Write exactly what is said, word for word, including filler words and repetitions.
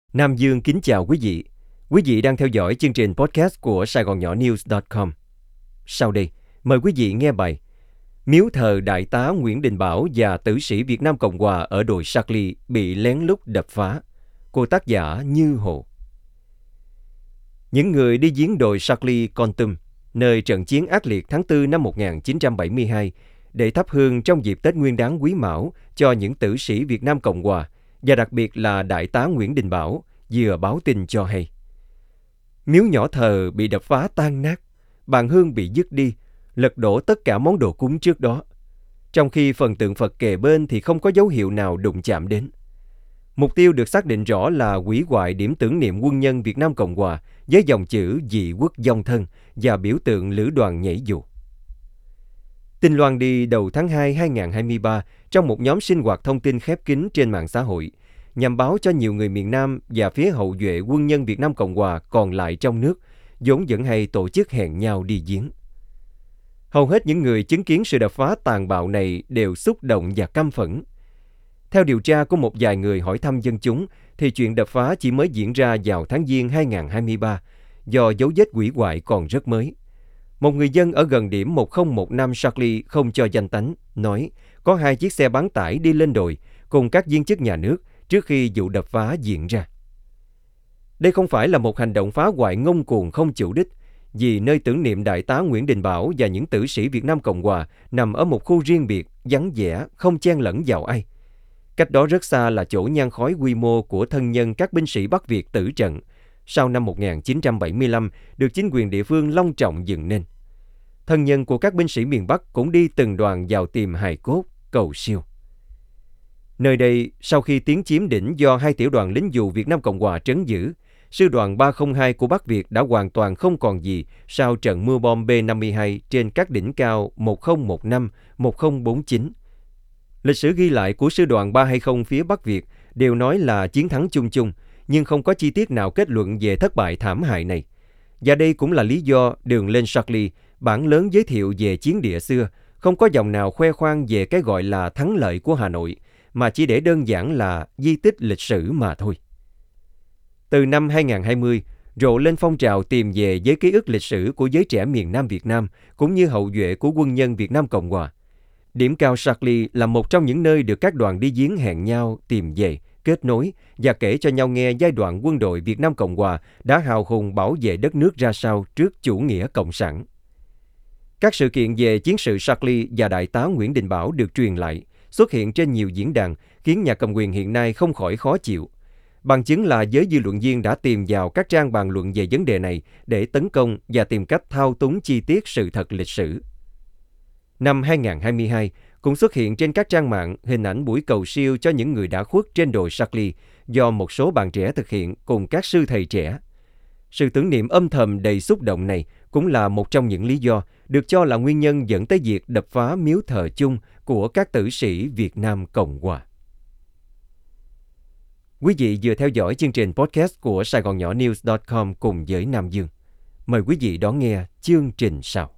Nam Dương kính chào quý vị. Quý vị đang theo dõi chương trình podcast của Sài Gòn Nhỏ News chấm com. Sau đây, mời quý vị nghe bài Miếu thờ Đại tá Nguyễn Đình Bảo và tử sĩ Việt Nam Cộng Hòa ở đồi Charlie bị lén lút đập phá, của tác giả Như Hồ. Những người đi giếng đồi Charlie, Kon Tum, nơi trận chiến ác liệt tháng tư năm một nghìn chín trăm bảy mươi hai, để thắp hương trong dịp Tết Nguyên đán Quý Mão cho những tử sĩ Việt Nam Cộng Hòa, và đặc biệt là Đại tá Nguyễn Đình Bảo, vừa báo tin cho hay. Miếu nhỏ thờ bị đập phá tan nát, bàn hương bị dứt đi, lật đổ tất cả món đồ cúng trước đó. Trong khi phần tượng Phật kề bên thì không có dấu hiệu nào đụng chạm đến. Mục tiêu được xác định rõ là hủy hoại điểm tưởng niệm quân nhân Việt Nam Cộng Hòa với dòng chữ Dị quốc dòng thân và biểu tượng lữ đoàn nhảy dù. Tin loan đi đầu tháng hai năm hai nghìn không trăm hai mươi ba trong một nhóm sinh hoạt thông tin khép kín trên mạng xã hội, nhằm báo cho nhiều người miền Nam và phía hậu duệ quân nhân Việt Nam Cộng Hòa còn lại trong nước, vốn vẫn hay tổ chức hẹn nhau đi giếng. Hầu hết những người chứng kiến sự đập phá tàn bạo này đều xúc động và căm phẫn. Theo điều tra của một vài người hỏi thăm dân chúng, thì chuyện đập phá chỉ mới diễn ra vào tháng Giêng hai nghìn không trăm hai mươi ba, do dấu vết hủy hoại còn rất mới. Một người dân ở gần điểm một không một năm Charlie không cho danh tánh, nói có hai chiếc xe bán tải đi lên đồi cùng các viên chức nhà nước trước khi vụ đập phá diễn ra. Đây không phải là một hành động phá hoại ngông cuồng không chủ đích, vì nơi tưởng niệm Đại tá Nguyễn Đình Bảo và những tử sĩ Việt Nam Cộng Hòa nằm ở một khu riêng biệt, vắng vẻ, không chen lẫn vào ai. Cách đó rất xa là chỗ nhang khói quy mô của thân nhân các binh sĩ Bắc Việt tử trận, sau năm một nghìn chín trăm bảy mươi lăm được chính quyền địa phương long trọng dựng nên. Thân nhân của các binh sĩ miền Bắc cũng đi từng đoàn vào tìm hài cốt, cầu siêu. Nơi đây, sau khi tiến chiếm đỉnh do hai tiểu đoàn lính dù Việt Nam Cộng Hòa trấn giữ, sư đoàn ba không hai của Bắc Việt đã hoàn toàn không còn gì sau trận mưa bom B năm mươi hai trên các đỉnh cao một không một năm, một không bốn chín. Lịch sử ghi lại của sư đoàn ba hai không phía Bắc Việt đều nói là chiến thắng chung chung, nhưng không có chi tiết nào kết luận về thất bại thảm hại này. Và đây cũng là lý do đường lên Charlie, bản lớn giới thiệu về chiến địa xưa, không có dòng nào khoe khoang về cái gọi là thắng lợi của Hà Nội, mà chỉ để đơn giản là di tích lịch sử mà thôi. Từ năm hai nghìn không trăm hai mươi, rộ lên phong trào tìm về với ký ức lịch sử của giới trẻ miền Nam Việt Nam, cũng như hậu duệ của quân nhân Việt Nam Cộng Hòa. Điểm cao Charlie là một trong những nơi được các đoàn đi giếng hẹn nhau tìm về, kết nối và kể cho nhau nghe giai đoạn quân đội Việt Nam Cộng Hòa đã hào hùng bảo vệ đất nước ra sao trước chủ nghĩa cộng sản. Các sự kiện về chiến sự Charlie và Đại tá Nguyễn Đình Bảo được truyền lại, xuất hiện trên nhiều diễn đàn, khiến nhà cầm quyền hiện nay không khỏi khó chịu. Bằng chứng là giới dư luận viên đã tìm vào các trang bàn luận về vấn đề này để tấn công và tìm cách thao túng chi tiết sự thật lịch sử. Năm hai nghìn không trăm hai mươi hai, cũng xuất hiện trên các trang mạng hình ảnh buổi cầu siêu cho những người đã khuất trên đồi Charlie do một số bạn trẻ thực hiện cùng các sư thầy trẻ. Sự tưởng niệm âm thầm đầy xúc động này cũng là một trong những lý do được cho là nguyên nhân dẫn tới việc đập phá miếu thờ chung của các tử sĩ Việt Nam Cộng Hòa. Quý vị vừa theo dõi chương trình podcast của Sài Gòn Nhỏ News chấm com cùng với Nam Dương. Mời quý vị đón nghe chương trình sau.